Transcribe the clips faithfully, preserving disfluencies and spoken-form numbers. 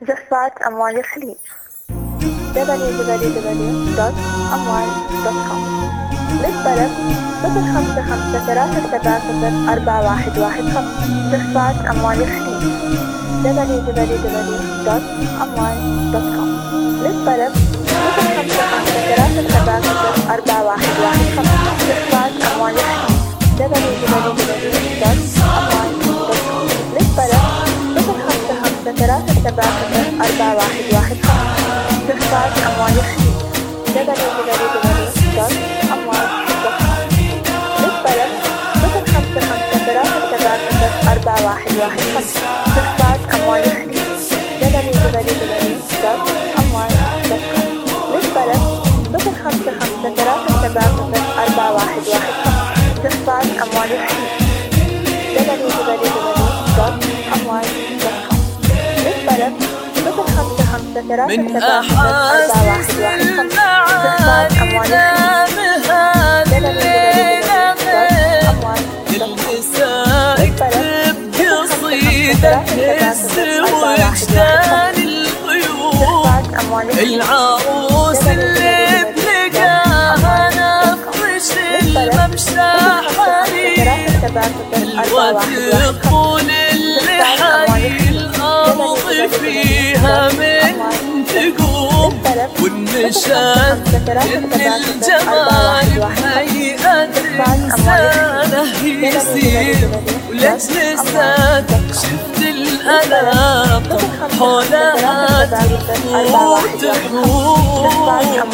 جفات أموال الخليج دبليو دبليو دبليو دوت أموال دوت كوم. للطلب صفر خمسة خمسة ثلاثة سبعة صفر أربعة واحد واحد خمسة. جفات أموال الخليج دبليو دبليو دبليو دوت أموال دوت كوم. للطلب صفر خمسة خمسة ثلاثة سبعة صفر أربعة واحد واحد خمسة. جفات أموال الخليج دبليو دبليو دبليو دوت أموال دوت كوم. للطلب صفر خمسة خمسة ثلاثة سبعة صفر أربعة واحد واحد خمسة. جفات أموال الخليج دبليو دبليو دبليو دوت أموال دوت كوم. للطلب صفر خمسة خمسة ثلاثة سبعة صفر أربعة واحد واحد خمسة. جفات أموال الخليج دبليو دبليو دبليو دوت أموال دوت كوم. للطلب صفر خمسة خمسة ثلاثة سبعة صفر أربعة واحد واحد خمسة. جفات أموال الخليج دبليو دبليو دبليو دوت أموال دوت كوم. للطلب صفر خمسة خمسة ثلاثة سبعة صفر أربعة واحد واحد خمسة. جفات أموال الخليج دبليو دبليو دبليو دوت أموال دوت كوم. للطلب قصيدك يسر وجدان الغيوم العروس اللي بلقاها نفرش الممشى حريم الوقت طول اللي حي الأرض فيها من تقوم والنشاط إن الجمال بهيئة إنسانه يسير ولجلسات شفت الألام حولها تفور تحوم.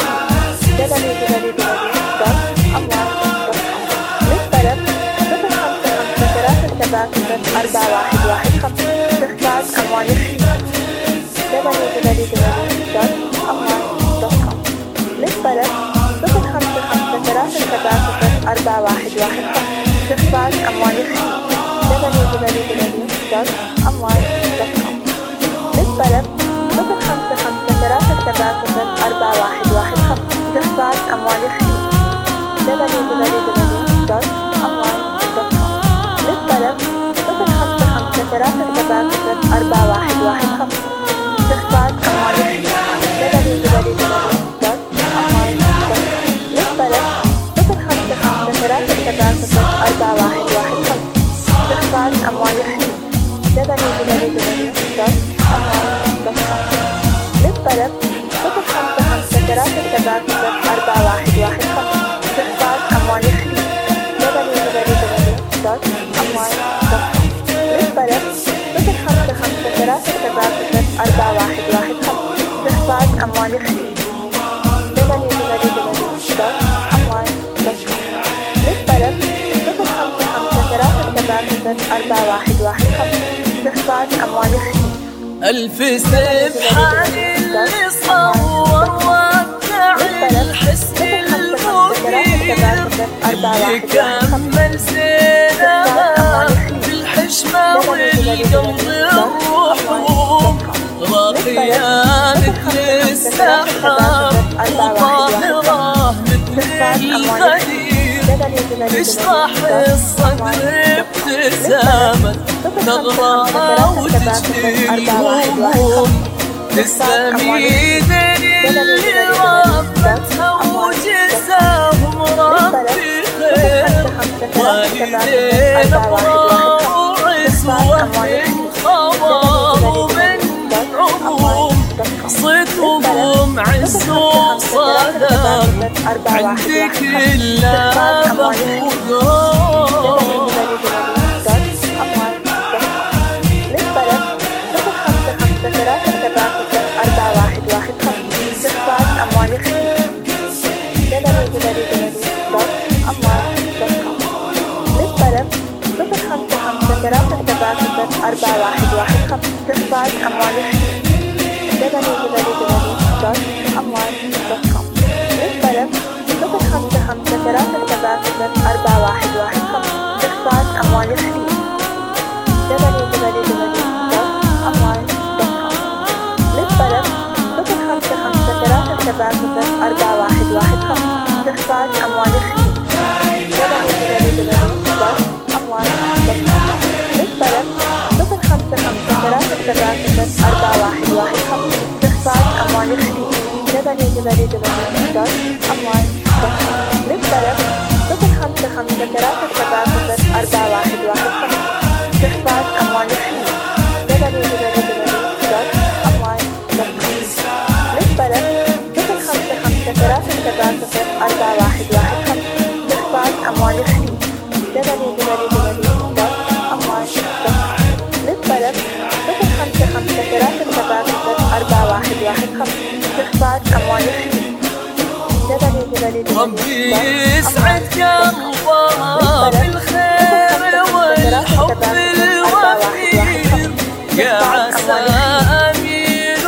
للطلب صفر خمسة خمسة ثلاثة سبعة صفر أربعة واحد واحد خمسة. جفات أموال الخليج دبليو دبليو دبليو دوت أموال دوت كوم. للطلب صفر خمسة خمسة ثلاثة سبعة صفر أربعة واحد واحد خمسة. جفات أموال الخليج دبليو دبليو دبليو دوت أموال دوت كوم. للطلب صفر خمسة خمسة ثلاثة سبعة صفر أربعة واحد واحد خمسة. جفات أموال الخليج دبليو دبليو دبليو دوت أموال دوت كوم. للطلب صفر خمسة خمسة ثلاثة سبعة صفر أربعة واحد واحد خمسة. جفات أموال الخليج دبليو دبليو دبليو دوت أموال دوت كوم. للطلب صفر خمسة خمسة ثلاثة سبعة صفر أربعة واحد واحد خمسة. جفات أموال الخليج دبليو دبليو دبليو دوت أموال دوت كوم. للطلب صفر خمسة خمسة ثلاثة سبعة صفر أربعة واحد واحد خمسة. جفات أموال الخليج دبليو دبليو دبليو دوت أموال دوت كوم. للطلب صفر خمسة خمسة ثلاثة سبعة صفر أربعة واحد واحد خمسة. جفات أموال الخليج دبليو دبليو دبليو دوت أموال دوت كوم. للطلب صفر خمسة خمسة ثلاثة سبعة صفر أربعة واحد واحد خمسة. جفات أموال الخليج ألف سبحان اللي صور وابدع الحسن المبين اللي كمل زينها بالحشمة والقلب الرحوم راقية مثل السحاب وطاهرة مثل الغدير تشرح الصدر ابتسامة نظرة وتجري الهموم تسلمي دنيا اللي ربتها وجزاهم ربي خير والدين أبرار وهم خواه من عموم صدقهم عز وصدام عندك إلا بهدوم. ثلاثة سبعة صفر أربعة واحد واحد خمسة. جفات أموال الخليج دبليو دبليو دبليو دوت أموال دوت كوم. للطلب صفر خمسة خمسة ثلاثة سبعة صفر أربعة واحد واحد خمسة. جفات أموال الخليج دبليو دبليو دبليو دوت أموال دوت كوم. للطلب صفر خمسة خمسة ثلاثة سبعة صفر أربعة واحد واحد خمسة. جفات أموال الخليج دبليو دبليو دبليو دوت أموال دوت كوم. للطلب صفر خمسة خمسة ثلاثة سبعة صفر أربعة واحد واحد خمسة. جفات أموال الخليج دبليو دبليو دبليو دوت أموال دوت كوم. للطلب صفر خمسة خمسة ثلاثة سبعة صفر أربعة واحد دبليو دبليو دبليو دوت أموال دوت كوم. للطلب صفر خمسة خمسة ثلاثة سبعة صفر أربعة واحد واحد خمسة. استخراج أموال الحين دبليو دبليو دبليو دوت أموال دوت كوم. للطلب صفر خمسة خمسة ثلاثة سبعة صفر أربعة واحد واحد خمسة. استخراج أموال الحين دبليو دبليو دبليو دوت أموال دوت كوم. للطلب صفر خمسة خمسة ثلاثة سبعة صفر أربعة واحد واحد خمسة. استخراج أموال الحين دبليو دبليو دبليو ربي يسعد قلبه بالخير والحب الوفير، يا عسى أمين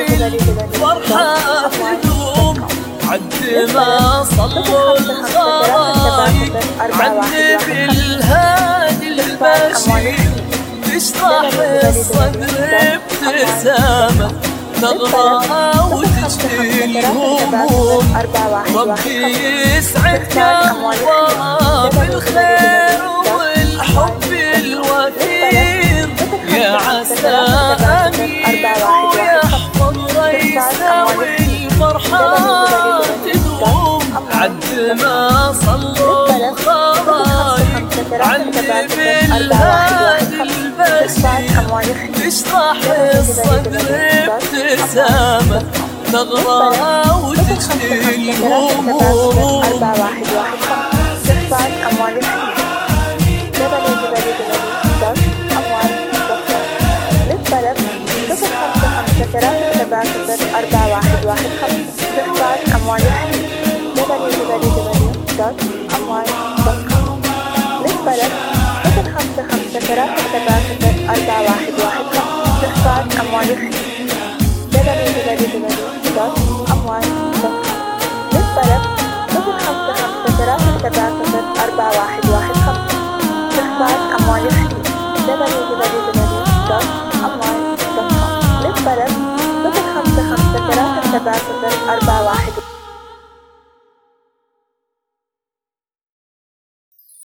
وفرحة تدوم عد ما صلوا الخرايب عن نبي الهادي البشير، تشرح الصدر ابتسامة تغرى وتجلي الهموم. ربي يسعد قلبه بالخير والحب الوفير، يا عسى أمين ويحفظ ريسه والفرحة تدوم عد ما صلوا الخرايب عن نبي الهادي البشير، تشرح الصدر ابتسامة تغرى وتجلي الهموم. أربعة واحد واحد خمسة. استخراج أموال الحين دبليو دبليو دبليو دوت أموال دوت كوم. للطلب صفر خمسة خمسة ثلاثة سبعة صفر أربعة واحد واحد خمسة. استخراج أموال الحين دبليو دبليو دبليو دوت أموال دوت كوم. للطلب صفر خمسة خمسة ثلاثة سبعة صفر أربعة واحد واحد خمسة. استخراج أموال الحين دبليو دبليو دبليو دوت أموال دوت كوم. للطلب صفر خمسة خمسة ثلاثة سبعة صفر أربعة واحد واحد خمسة. استخراج أموال الحين دبليو دبليو دبليو دوت أموال دوت كوم. للطلب صفر خمسة خمسة ثلاثة سبعة صفر أربعة واحد